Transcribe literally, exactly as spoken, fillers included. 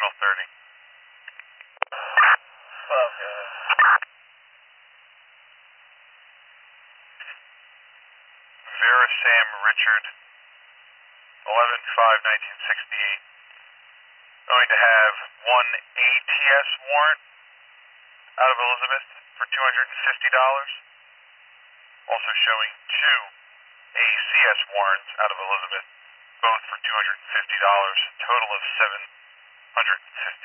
Signal thirty. Okay. Vera Sam Richard, eleven five nineteen sixty-eight. Going to have one A T S warrant out of Elizabeth for two hundred fifty dollars. Also showing two A C S warrants out of Elizabeth, both for two hundred fifty dollars. Total of seven hundred fifty